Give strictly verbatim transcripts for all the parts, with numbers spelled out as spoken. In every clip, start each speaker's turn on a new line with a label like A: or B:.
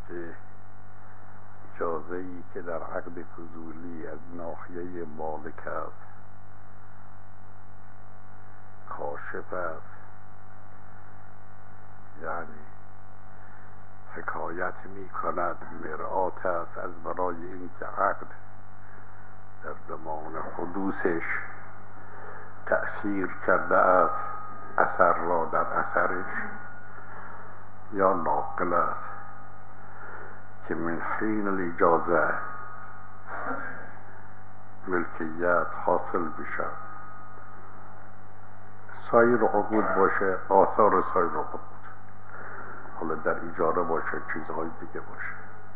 A: که اجازه‌ای که در عقد فضولی از ناحیه مالک است کاشف است، یعنی حکایت می کند، مرآت است از برای اینکه عقد در زمان حدوثش تأثیر کرده است اثر را در اثرش، یا ناقل است که من حین الاجازه ملکیت حاصل بشد. سایر عقود باشه، آثار سایر عقود، حالا در اجاره باشه، چیزهای دیگه باشه.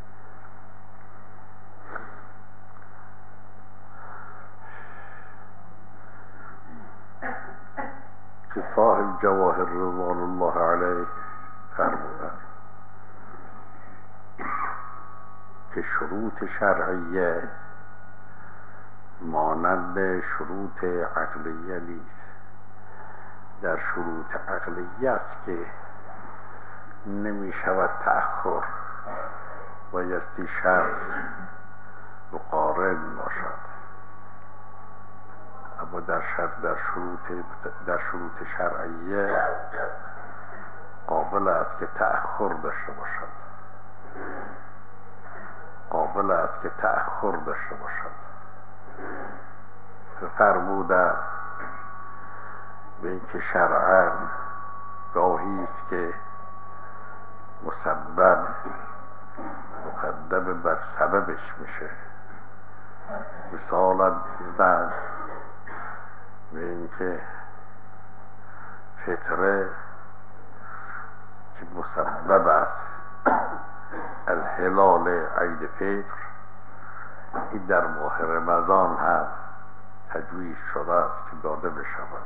A: که صاحب جواهر رضوان الله علیه فرمودند که شروط شرعیه مانند شروط عقلیه نیست. در شروط عقلیه است که نمی شود تأخر، بایستی شرط مقارن باشد. اما در شرط در شروط در شروط شرعیه قابل است که تأخر داشته باشد، قابل است که تأخر داشته باشد. فرموده به اینکه شرعاً گاهی است که مسبب مقدم بر سببش میشه. مثالا زن به اینکه فطره که مسبب است از هلال عید فطر، این در ماه رمضان هم تجویز شده است که داده بشود.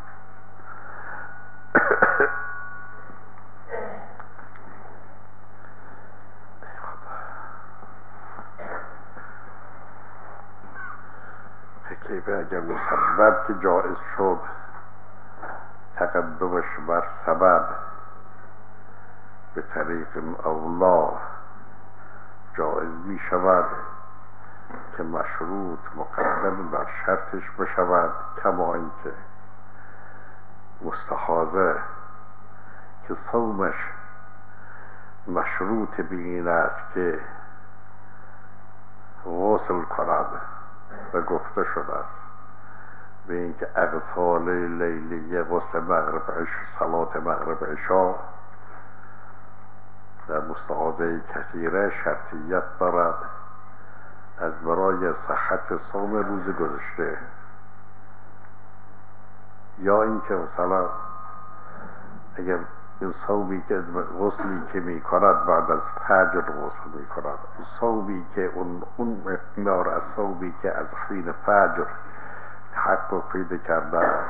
A: که اگر مسبب که جائز شد تقدمش بر سبب به طریق اولا جائز می شود که مشروط مقدم بر شرطش بشود، کما اینکه مستحاضه که صومش مشروط به این است که غسل کند و گفته شده است به اینکه اغسال لیلیه غسل مغرب عشا صلات مغرب عشا در مستحاضه کثیره شرطیت دارد از برای صحت صوم روز گذشته، یا اینکه مثلا اگر این صومی که غسلی که می کند بعد از فجر غسل می کند، صومی که اون اون مقدار از صومی که از حین فجر حق و پیدا کرده است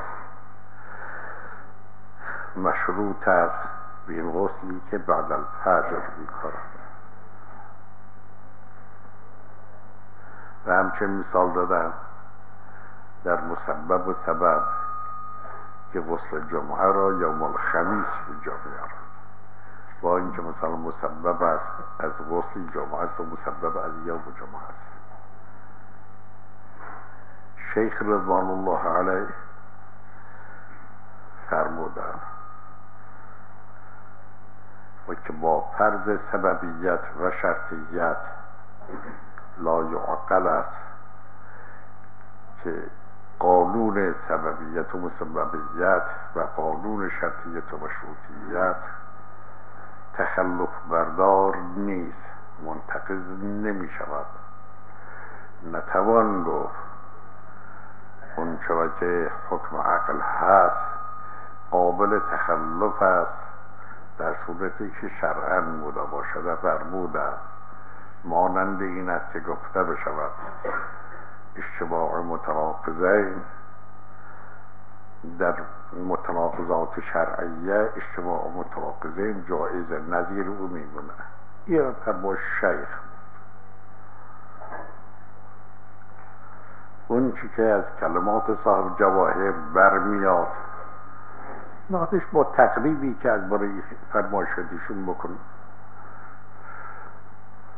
A: مشروط است به این غسلی که بعد از فجر می کند. و همچنین مثال دادم در مسبب و سبب که غسل جمعه را یوم الخمیس به جا میارد، با اینکه مثلا مسبب است از غسل جمعه است و مسبب از یوم جمعه است. شیخ رضوان الله علیه فرمودند و که با فرض سببیت و شرطیت لا یعقل است که قانون سببیت و مسببیت و قانون شرطیت و مشروطیت تخلف بردار نیست، منتقض نمی شود. نتوان گفت اون چرا که حکم عقل هست قابل تخلف است در صورتی که شرعاً بوده باشد. و فرموده مانند این است که گفته بشود اجتماع متناقضین در متناقضات شرعیه، اجتماع متناقضین جایز، نظیر او میمونه. این فرما شیخ اون چی که از کلمات صاحب جواهر برمیاد نقدش با تقریبی که از برای فرمایشاتشون بکن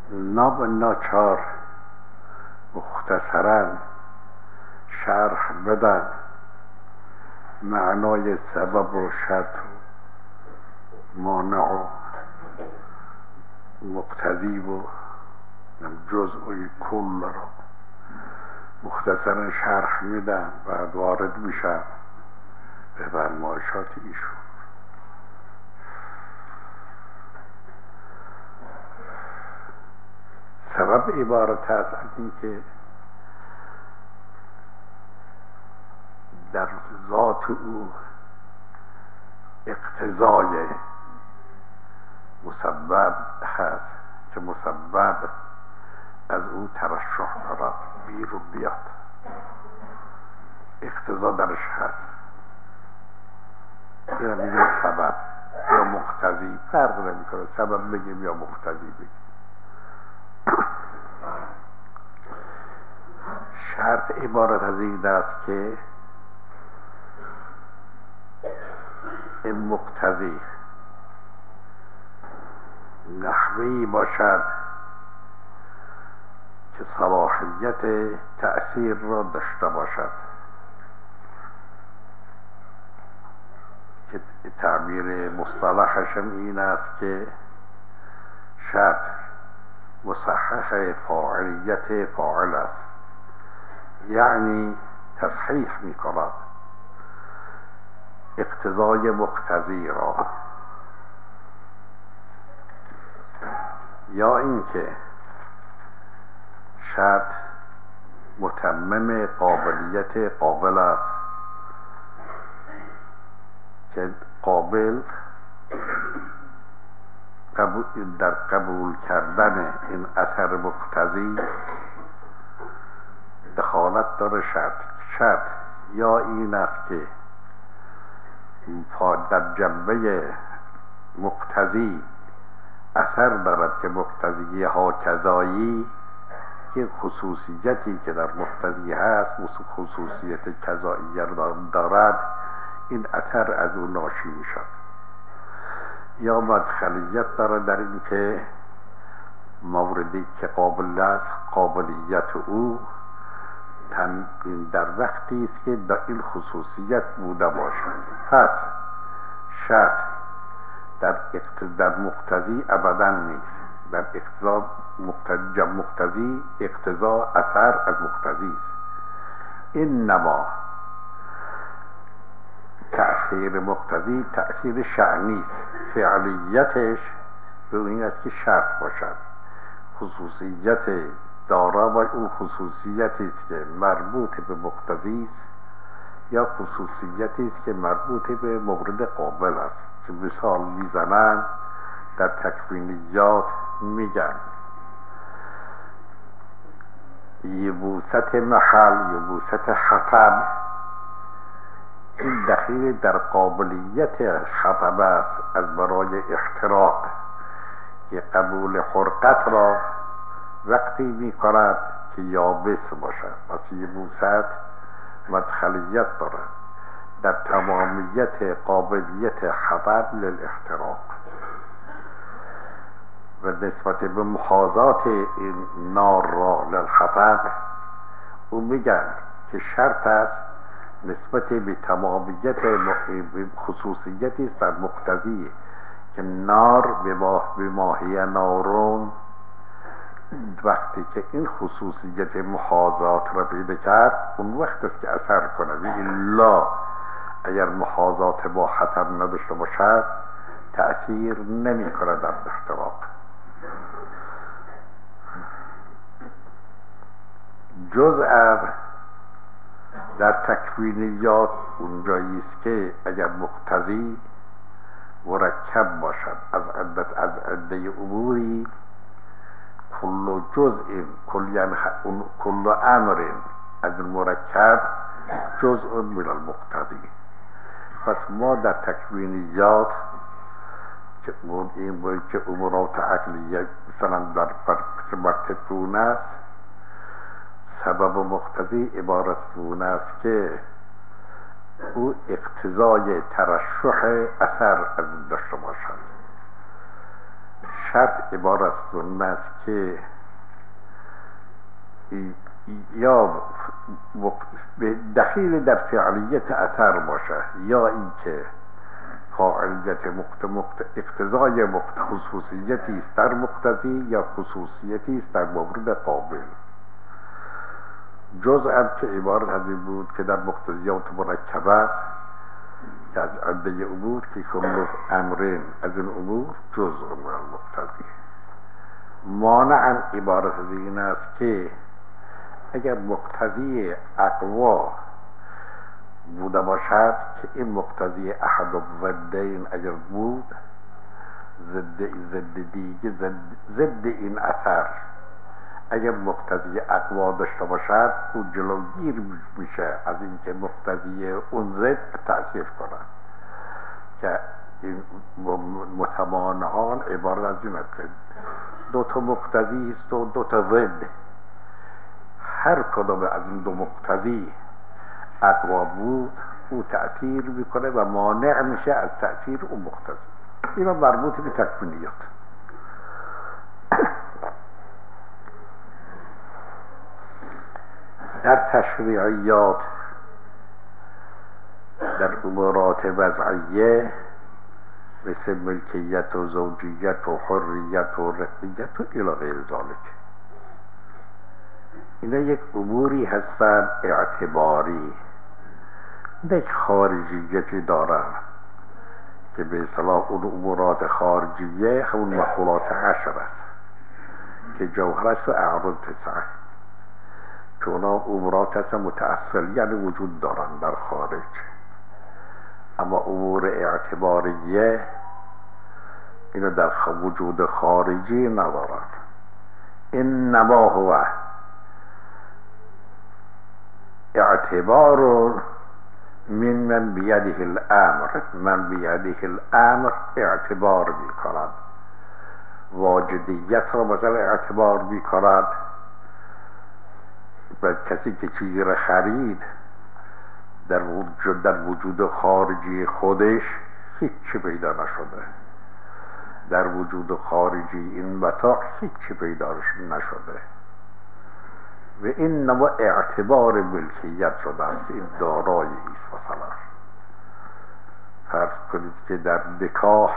A: ناب ناچار مختصراً شرح بدن معنای سبب و شرط و مانع و مقتضی و جزء و کل را مختصراً شرح میدن، بعد وارد میشن به فرمایشات ایشون. سبب عبارت است از اینکه در ذات او اقتضای مسبب هست که مسبب از او ترشح دارد، بیرون بیاد، اقتضا درش هست. این میگه سبب یا مقتضی، فرق نمیکنه سبب بگیم یا مقتضی بگیم. شرط عبارت از این است که این مقتضی نحوی باشد که صلاحیت تأثیر را داشته باشد، که تعبیر مصطلحشم این است که شرط مصحح فاعلیت فاعل است، یعنی تصحیح می کند اقتضای مقتضی را، یا اینکه شرط متمم قابلیت قابل است که قابل در قبول کردن این اثر مقتضی دخالت داره. شرط شرط یا این است که در جنبه مقتضی اثر دارد که مقتضی ها کذایی، که خصوصیتی که در مقتضی هست خصوصیت کذایی دارد، این اثر از او ناشی می شد. یا مدخلیت دارد در این که موردی که قابل است قابلیت او در وقتی است که در این خصوصیت بوده باشد. پس شرط در در مقتضی ابدا نیست، در اقتضا مقتضی مقتضی اقتضا اثر از مقتضی است. این نما تأثیر مقتضی تأثیر شأنی است، فعلیتش به این است که شرط باشد، خصوصیت دارا و اون خصوصیتی است که مربوط به مقتضی است، یا خصوصیتی است که مربوط به مورد قابل است، که مثال میزنن در تکوینیات میگن یبوست محل، یبوست خطب، این دخیل در قابلیت خطب است از برای احتراق، که قبول حرقت را وقتی می کند که یابس باشد. پس یبوست مدخلیت دارد در تمامیت قابلیت خطب للاحتراق، و نسبت به محاذات این نار را للخطب او میگن که شرط است نسبت به تمامیت خصوصیتی است در مقتضی که نار به ماهی نارون، وقتی که این خصوصیت محاذات را پیدا کرد اون وقت است که اثر کنه. الا اگر محاذات با خطر نداشته باشد تأثیر نمی کند در احتراق. جزء در تکوینیات اونجایی است که اگر مقتضی مرکب باشد از عدت از عده اموری، کل جزء کل کل امر از مرکب جزء من المقتضی. پس ما در تکوینیات که این باید که امورات عقلیه مثلا در مرتبون است، سبب و مقتضی عبارت اون است که او اقتضای ترشح اثر از داشته باشد. شرط عبارت از اون است که یا به دخیل در فعلیت اثر باشه، یا اینکه فاعلیت اقتضای خصوصیتی است در مقتضی یا خصوصیتی است در مورد قابل. جزء که عبارت از این بود که در مقتضیات مرکبه است که از عده امور که کل امرین از این امور جزء من المقتضی. مانع عبارت از این است که اگر مقتضی اقوا بوده باشد که این مقتضی احد الضدین اگر بود ضد ضد دیگه ضد ضد این اثر اگر مقتضی اقوا داشته باشد او جلوگیر میشه از اینکه مقتضی اون ضد تأثیر کنه، که این متمانعان عبارت از این است که دو تا مقتضی است و دو تا ضد، هر کدام از این دو مقتضی اقوا بود او تأثیر میکنه و مانع میشه از تأثیر اون مقتضی. اینا مربوط به تکوینیات. در تشریعیات در امورات وضعیه مثل ملکیت و زوجیت و حریت و رقیت و الی غیر ذالک، اینا یک اموری هستن اعتباری، یک خارجیتی دارن که به اصطلاح اون امورات خارجیه همون مخولات عشر است که جوهرش و اعراض تسعه، که اونا امورات هستن متأصل یعنی وجود دارن در خارج. اما امور اعتباریه اینا در وجود خارجی ندارن. انما هو اعتبار من من بیده الامر، من بیده الامر اعتبار می کند، واجدیت را مثلا اعتبار می کند و کسی که چیزی را خرید در وجود در وجود خارجی خودش هیچی پیدا نشده، در وجود خارجی این متاع هیچی پیدا نشده و این نوع اعتبار ملکیت شده است که این دارایی است. مثلا فرض کنید که در نکاح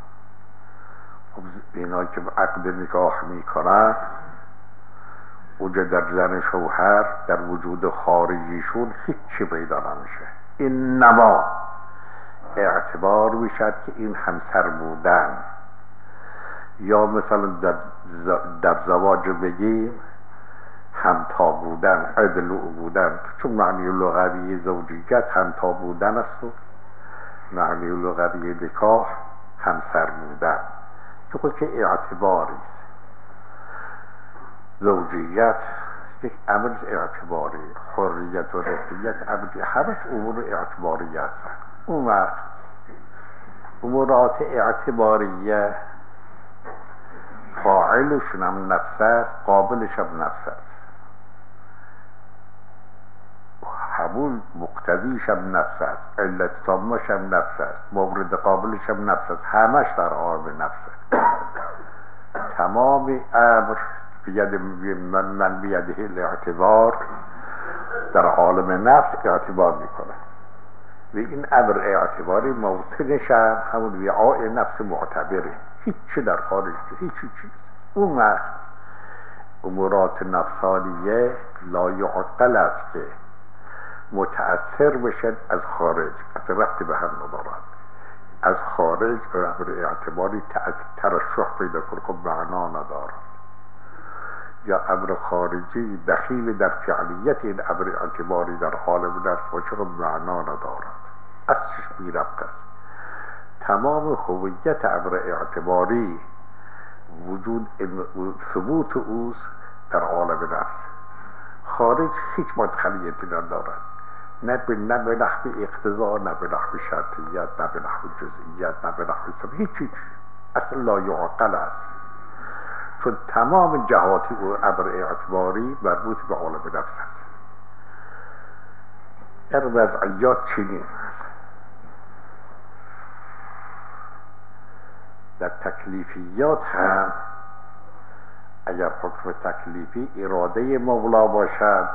A: اینا که عقد نکاح میکنن اونجا در زن شوهر در وجود خارجیشون هیچی پیدا نمیشه، این نما اعتبار میشد که این همسر بودن. یا مثلا در, در زواج بگیم همتا بودن، عدل بودن، چون معنی لغوی زوجیت همتا بودن است و معنی لغوی نکاح همسر بودن، که خود که اعتباری است. زوجیت یک امر اعتباری، حریت و رقیت امر، همش امور اعتباری هستن. اون وقت امورات اعتباریه فاعلشون هم نفس است، قابلش هم نفس است، همون مقتضیش هم نفس است، علت تامش هم نفس است، مورد قابلش هم نفس است، همش در عالم نفس. تمام امر بید من, من بیده الاعتبار در عالم نفس اعتبار میکنه و این امر اعتباری موطنش هم همون وعاء نفس معتبره، هیچی در خارج هیچی چیز. اون وقت امورات نفسانیه لا یعقل است که متأثر بشد از خارج، از ربط به هم ندارد. از خارج امر اعتباری ترشح پیدا کنه خب معنا ندارد، یا امر خارجی دخیل در فعلیت این امر اعتباری در عالم نفس باشه خب معنا ندارد، اصلش بی ربط است. تمام هویت امر اعتباری وجود ثبوت اوست در عالم نفس، خارج هیچ مدخلیتی ندارد، نه به نه به نحو اقتضا، نه به نحو شرطیت، نه به نحو جزئیت، نه به نحو سبب، هیچ هیچ اصلا لا یعقل است، چون تمام جهات و امر اعتباری مربوط به عالم نفس است. در وضعیات چنین در تکلیفیات هم اگر حکم تکلیفی اراده مولا باشد،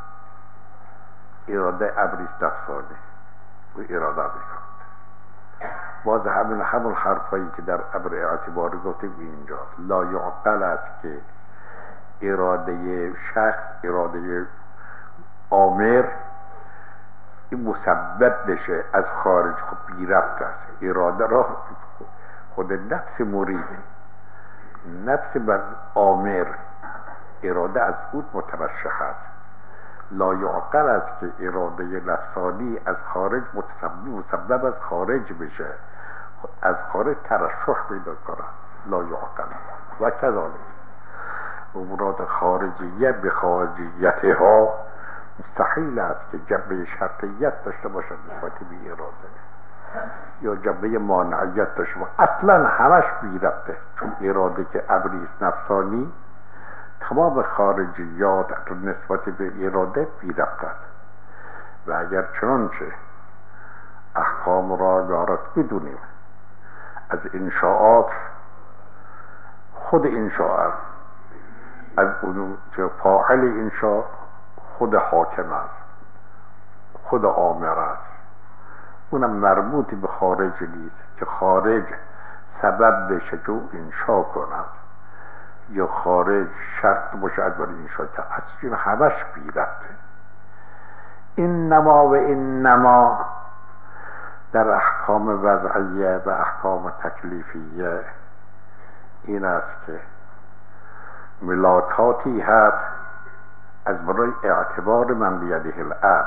A: اراده ابریست نفسانی و اراده میکند. باز همین همون حرفایی که در امر اعتباری گفتیم اینجاست. لا یعقل است که اراده شخص، اراده آمر این مسبب بشه از خارج، خب بی ربط است. اراده را خود نفس مرید، نفس بر آمر، اراده از او مترشح است. لا یعقل است که اراده نفسانی از خارج متسبب مسبب از خارج بشه، از خارج ترشح پیدا کنه. لا یعقل است. و کذالک امورات خارجیه به خارجیت ها مستحیل است که جنبه شرطیت داشته باشد نسبت به اراده، یا جنبه مانعیت داشته باشد. اصلا همش بی ربطه، چون اراده که امریست نفسانی، تمام خارجیات نسبت به اراده بی ربط است. و اگر چنانچه احکام را دارد بدونیم از انشاءات، خود انشاء از اون که فاعل انشاء خود حاکم است، خود آمر است، اونم مربوط به خارج نیست که خارج سبب بشه که او انشاء کند یا خارج شرط باشد برای انشاء که از این همش بی ربطه. اینما و اینما در احکام وضعیه و احکام تکلیفیه این است که ملاکاتی هست از برای اعتبار من بیده الامر،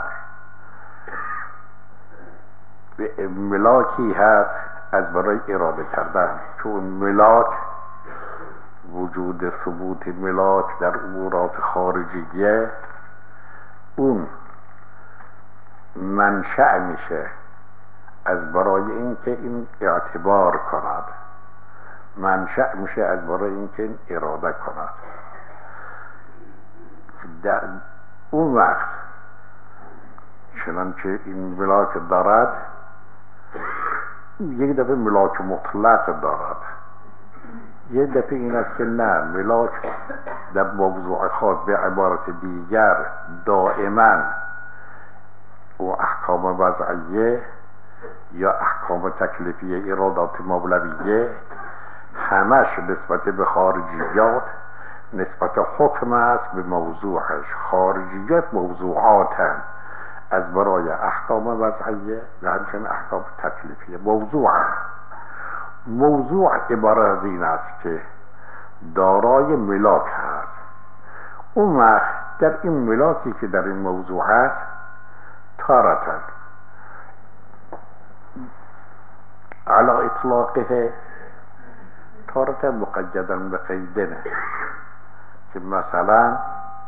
A: ملاکی هست از برای اراده کردن. چون ملاک، وجود ثبوت ملاک در امورات خارجیه، اون منشأ میشه از برای اینکه این اعتبار کند، منشأ میشه از برای اینکه این اراده کند. در اون وقت چنانچه این ملاک دارد، یک دفعه ملاک مطلق دارد، یک دفعه این است که نه، ملاک در موضوع خاص به عبارت دیگر دائما و احکام وضعیه یا احکام تکلیفیه ارادات مولویه همش نسبت به خارجیات نسبت حکم است به موضوعش. خارجیات موضوعاتن از برای احکام وضعیه و همچنین احکام تکلیفیه موضوع. موضوع عبارت از این است که دارای ملاک هست. اون وقت در این ملاکی که در این موضوع هست تارتن علی اطلاقه، تارتن مقیدا به قیدنه، که مثلا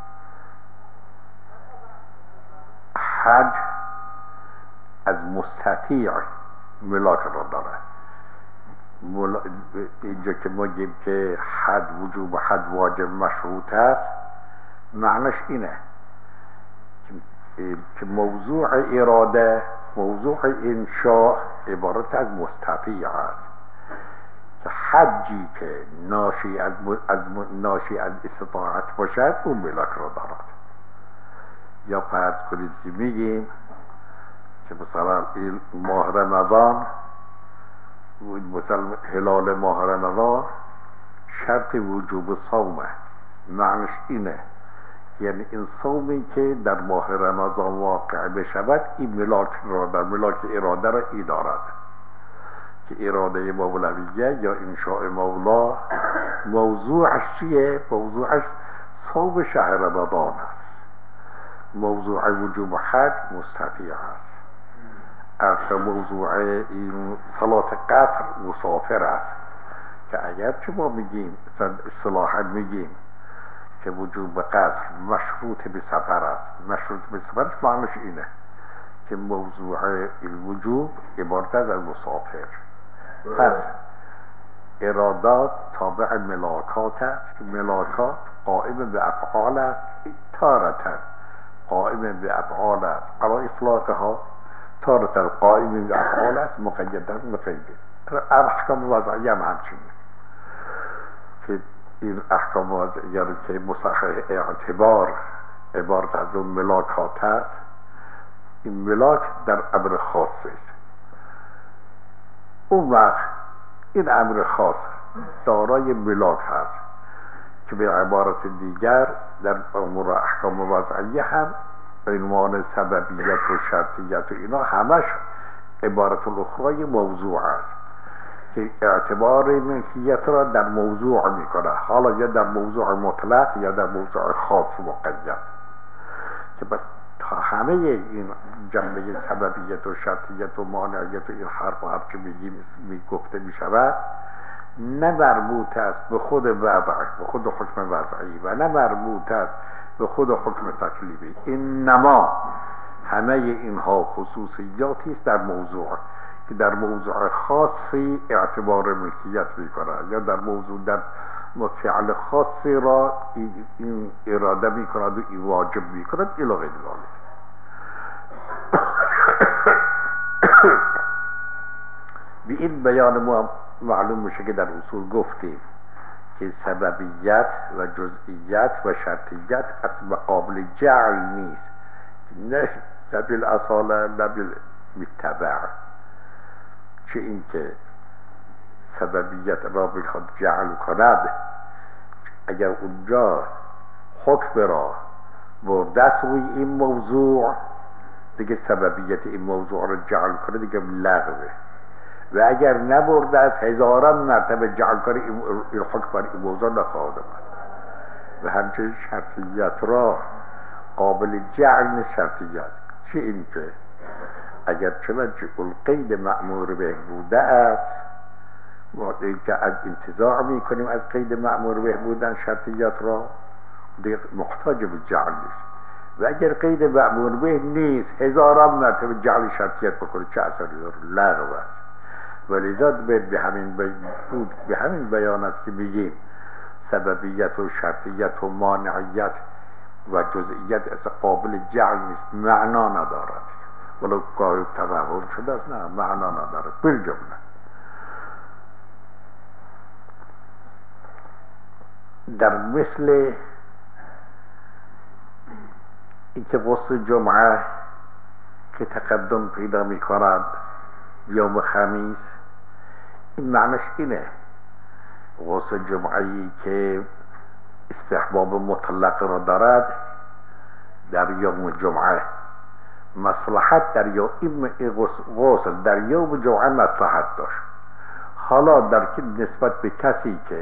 A: حج از مستطیع ملاک را داره. ملا... اینجا که ما گیم که حد وجوب حد واجب مشروط است، معنیش اینه که موضوع اراده، موضوع انشاء عبارت از مستطیع است، که حجی که ناشی از, از ناشی از استطاعت باشد اون ملاک را دارد. یا فرض کنید که میگیم که مثلا این ماه رمضان، مثلا هلال ماه رمضان شرط وجوب صومه، معنیش اینه یعنی این صومی که در ماه رمضان واقع بشود این ملاک را در ملاک اراده را ای دارد، که اراده مولویه یا انشاء مولا موضوعش چیه؟ موضوعش صوم شهر رمضان است. موضوع وجوب حج مستطیع است. از موضوع این صلات قصر مسافر است، که اگر چه ما میگیم اصطلاحا میگیم که وجوب قصر مشروط به سفر است، مشروط به سفرش معنیش اینه که موضوع الوجوب عبارت از مسافر. پس ارادات تابع ملاکات است که ملاکات قائم به افعال است، تارتا قائم به افعال است علی اطلاقها، تارتا قائم به افعال است مقیدا به قیده. احکام وضعی هم همچینه که این احکام وضعی رو که مصحح اعتبار عبارت از اون ملاکات هست، این ملاک در امر خاص است. اون وقت این امر خاص دارای ملاک هست که به عبارت دیگر در امور احکام وضعی هم عنوان سببیت و شرطیت و اینا همش عبارت الاخرای موضوع است که اعتبار ملکیت را در موضوع میکنه، حالا یا در موضوع مطلق یا در موضوع خاص مقید، که بس تا همه این جنبه سببیت و شرطیت و مانعیت و این حرف و حرف که میگیم می گفته میشود نه مربوط است به خود وضع، به خود حکم وضعی و نه مربوط است به خود حکم تکلیفی. این نما همه اینها خصوصیاتی است در موضوع که در موضوع خاصی اعتبار ملکیت میکنه یا در موضوع در فعل خاصی را این اراده میکند و این واجب میکند الی غیر ذلک. به این بیان ما معلوم میشه که در اصول گفتیم که سببیت و جزئیت و شرطیت اصلا قابل جعل نیست، نه نبیل اصاله نبیل متبع. چه این که سببیت را بخواد جعل کند، اگر اونجا حکم را بردست روی این موضوع دیگه سببیت این موضوع را جعل کنه دیگه لغوه، و اگر نبرده از هزاران مرتبه جعل کنه این حکم بر این موضوع نخواهد آمد. و همچنین شرطیت را قابل جعل نیست شرطیت. چه این که اگر چنانچه القید مأمور به بوده است وقتی که از انتزاع میکنیم از قید مأمور به بودن شرطیت را دیگه محتاج به جعل نیست، و اگر قید مأمور به نیست هزاران مرتبه جعل شرطیت بکنه چه اثری داره؟ لغو است. ولذا به همین بود به همین بیان است که میگیم سببیت و شرطیت و مانعیت و جزئیت از قابل جعل نیست، معنا ندارد، ولو گاهی توهم شده است، نه معنا ندارد. بالجمله در مثل اینکه غسل جمعه که تقدم پیدا می کند یوم خمیس، این معنیش اینه غسل جمعه‌ای که استحباب مطلق را دارد در یوم جمعه مصلحت در یوم غسل در یوم جمعه مصلحت داشت. حالا در نسبت به کسی که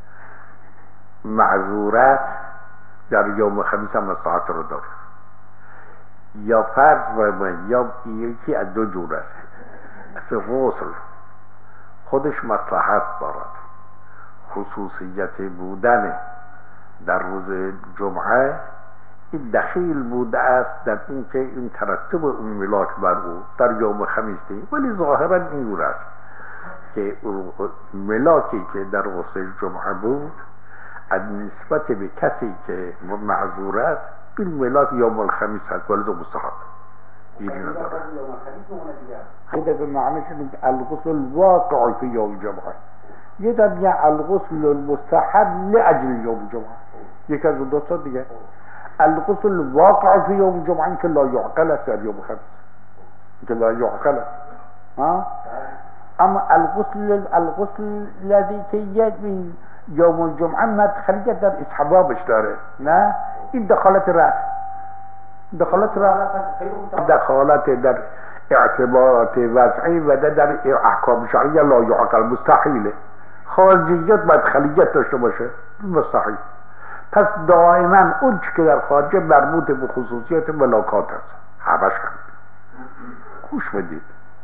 A: معذور است در یوم خمیس هم مصلحت را داره، یا فرض بمین یا یکی از دو جور است. اصل غسل خودش مصلحت دارد، خصوصیت بودن در روز جمعه این دخیل بوده است در اینکه این ترتب اون ملاک بر او در یوم خمیس نیست، ولی ظاهرا این جور است که ملاکی که در غسل جمعه بود از نسبت به کسی که معذور است این ملاک یوم الخمیس هست، ولی دو مستحب دیگه نداره. خیلی به معنیش اینه الغسل الواقع فی یوم جمعه، یه در میگه الغسل المستحب لاجل یوم جمعه، یک از دو تا دیگه. الغسل الواقع فی یوم جمعه این که لا یعقل است در یوم خمیس، این که لا یعقل است. ها اما الغسل الغسل الذي که یوم الجمعه مدخلیت در استحبابش داره، نه این دخالت رأس دخالت رأس دخالت در اعتبارات وضعی و در احکام شرعی لا یعقل مستحیله. خارجیت مدخلیت داشته باشه مستحیل. پس دائما اون که در خارج مربوط به خصوصیت ملاکات است، همش هم خوش بدید.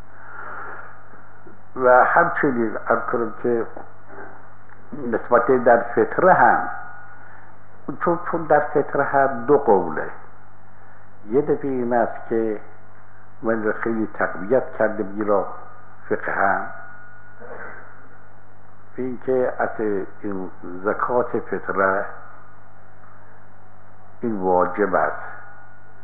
A: و همچنین از کنم که نسبت در فطره هم چون چون در فطره هم دو قوله، یه دفعه این است که من خیلی تقویت کرده بیرا فقه هم این که از این زکات فطره این واجب است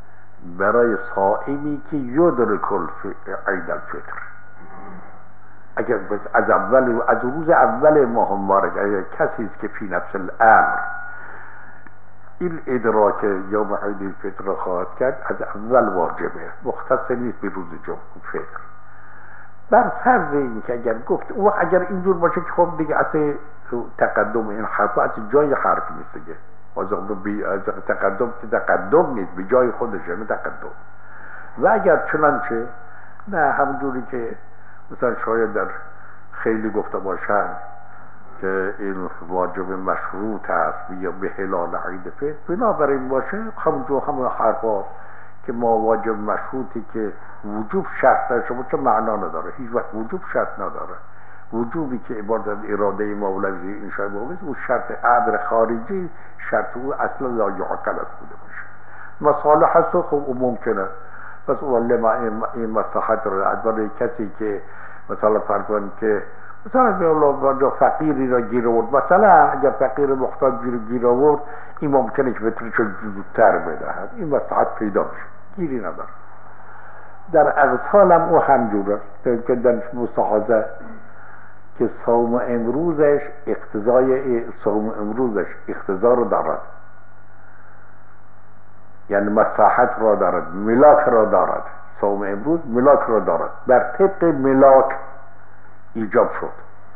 A: برای صائمی که یدرک عید الفطر، اگر از اول از روز اول ماه مبارک اگر کسی است که فی نفس الامر این ادراک یوم عید الفطر را خواهد کرد، از اول واجبه، مختص نیست به روز جمعه فطر. بر فرض این که اگر گفت او اگر اینجور باشه که خب دیگه اصلا تقدم این حرف از جای حرف نیست دیگه، از تقدم که تقدم نیست، به جای خودشه، نه تقدم. و اگر چنانچه نه همونجوری که مثلا شاید در خیلی گفته باشن که این واجب مشروط است یا به هلال عید فطر، بنابراین باشه همونجور همون حرف هاست که ما واجب مشروطی که وجوب شرط داشته باشه معنا نداره، هیچ وقت وجوب شرط نداره. وجوبی که عبارت از اراده مولوی این شاید باشه، اون شرط امر خارجی، شرط او اصلا لا یعقل است بوده باشه. مصالح هست و خب ممکنه، پس ولی ما این مصلحت رو از برای کسی که مثلا فرض کنیم که مثلا به الله فقیری را گیر آورد، مثلا اگر فقیر محتاج گیر آورد، این ممکنه که فطرش رو زودتر بدهد، این مصلحت پیدا میشه، گیری نداره. در اغسال هم او همجوره که در مستحاضه که صوم امروزش اقتضای صوم امروزش اقتضا رو دارد، یعنی مصلحت را دارد، ملاک را دارد. صوم امروز ملاک را دارد، بر طبق ملاک ایجاب شد.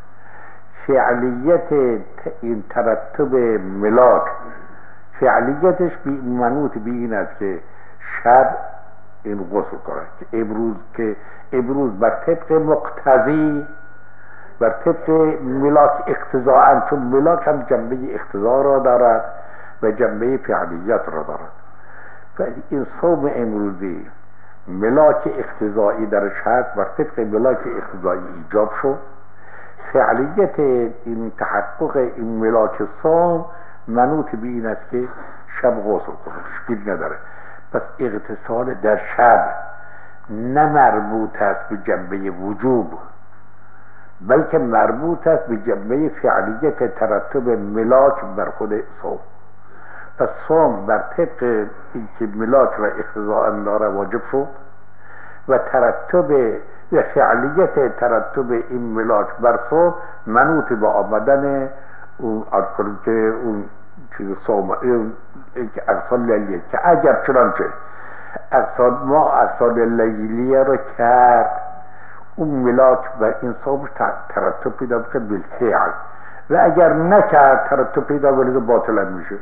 A: فعلیت این ترتب ملاک فعلیتش منوط به این است که شب این غسل کنه، که امروز که امروز بر طبق مقتضی، بر طبق ملاک اقتضاء، چون ملاک هم جنبه اقتضا را دارد و جنبه فعلیت را دارد. و این صوم امروزی ملاک اقتضایی درش هست، بر طبق ملاک اقتضایی ایجاب شد. فعلیت این تحقق این ملاک صوم منوط به این است که شب غسل کنه، مشکل نداره. پس اغتسال در شب نه مربوط است به جنبه وجوب، بلکه مربوط است به جنبه فعلیت ترتب ملاک بر خود صوم. پس صوم بر طبق اینکه ملاک را اقتضاء داره واجب شد و ترتب و فعلیت ترتب این ملاک بر صوم منوط به آمدن اون از کنیم که اون چیز صوم اون که اغسال لیلیه، که اگر چنانچه اغسال ما اغسال لیلیه را کرد، اون ملاک بر این صوم ترتب پیدا بکن بالفعل، و اگر نکرد ترتب پیدا ولی باطل میشه.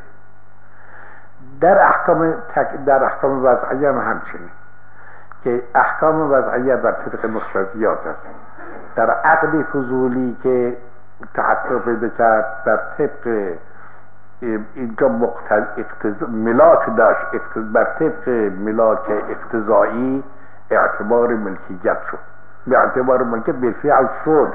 A: در احکام تک در احکام وضعیه هم همچنین که احکام وضعیه بر طبق مقتضیات است. در عقد فضولی که تحقق پیدا کرد بر طبق اینجا مقتض ملاک داشت، بر طبق ملاک اقتضایی اعتبار ملکیت شد، به اعتبار ملکیت بالفعل شد،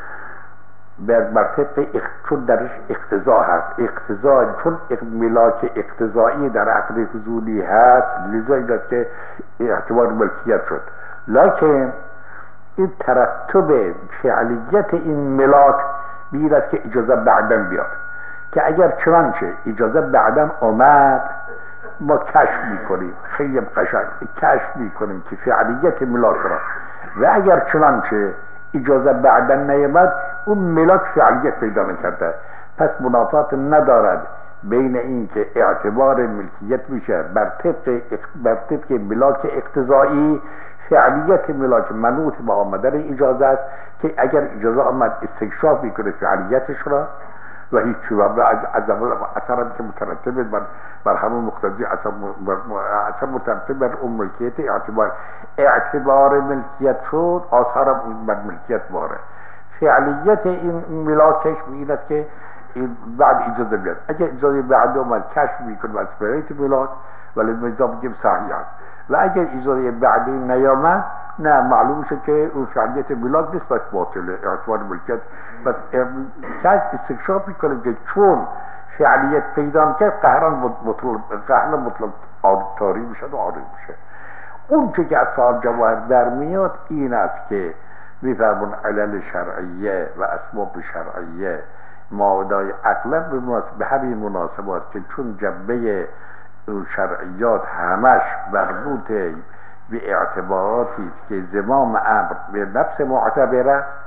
A: بر طبق چون درش اقتضا هست، اقتضا چون ملاک اقتضایی در عقد فضولی هست لذا این که اعتبار ملکیت شد. لکن این ترتب فعلیت این ملاک بیر است که اجازه بعدن بیاد، که اگر چنانچه اجازه بعدن آمد ما کشف میکنیم، خیلی قشنگ کشف میکنیم که فعلیت ملاک را، و اگر چنانچه اجازه بعدن نیامد اون ملاک فعلیت پیدا نکرده، پس منافات ندارد بین این که اعتبار ملکیت میشه بر طبق بر طبق ملاک اقتضایی، فعلیت ملاک منوط به آمدن اجازه است که اگر اجازه آمد استکشاف میکنه فعلیتش را و هیچ چیز از از اثر هم که مترتب بر بر همون مقتضی اثر اثر مترتب بر اون ملکیت اعتبار اعتبار ملکیت شد، آثار هم بر ملکیت باره. فعلیت این ملاکش این است که این بعد اجازه بیاد، اگر اجازه بعد اومد کشف میکنه از فعلیت ملاک ولی نظام بگیم صحیح است، و اگر اجازه بعدی نیامد نه معلوم شد که اون فعلیت ملاک نیست، بس باطله اعتبار ملکیت. بس کس استکشاف میکنه که چون فعلیت پیدا کرد قهران مطلق قهران مطلق تاری میشه و عارض میشه. اون چه که از صاحب جواهر در میاد این است که میفرمون علل شرعیه و اسباب شرعیه مادای اغلب به همین مناسبات که چون جنبه شرعیات همش مربوط به اعتباراتی که زمام امر به نفس معتبر است،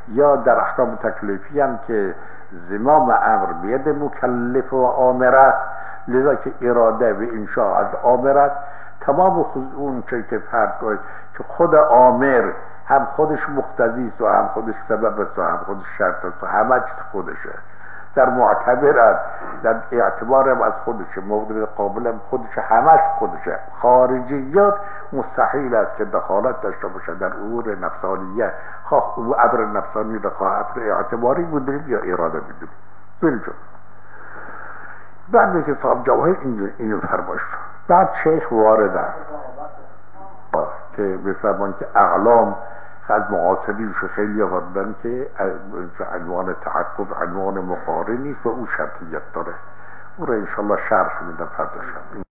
A: یا در احکام تکلیفی هم که زمام امر بید مکلف و آمر است، لذا که اراده و انشاء از آمر است. تمام خود اون چه که فرض کنید که خود آمر هم خودش مقتضی است و هم خودش سبب است و هم خودش شرط است و همه چیز خودشه، در معتبر است، در اعتبار هم از خودشه، مورد قابل هم خودشه، همش خودشه. خارجیات مستحیل است که دخالت داشته باشه در امور نفسانیه، خواه او امر نفسانی را خواه امر اعتباری بودیم یا اراده بودیم بلجو. بعد که صاحب جواهر اینو فرمایش، بعد شیخ واردن که بفرمان که اعلام از معاصرینش خیلی آوردن که عنوان تعقب عنوان مقارنی است و او شرطیت داره. او را انشاءالله شرح میدن فردا شب.